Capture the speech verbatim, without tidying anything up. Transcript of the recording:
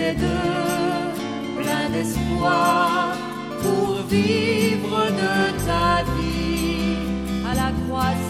deux, plein d'espoir pour vivre de ta vie à la croix.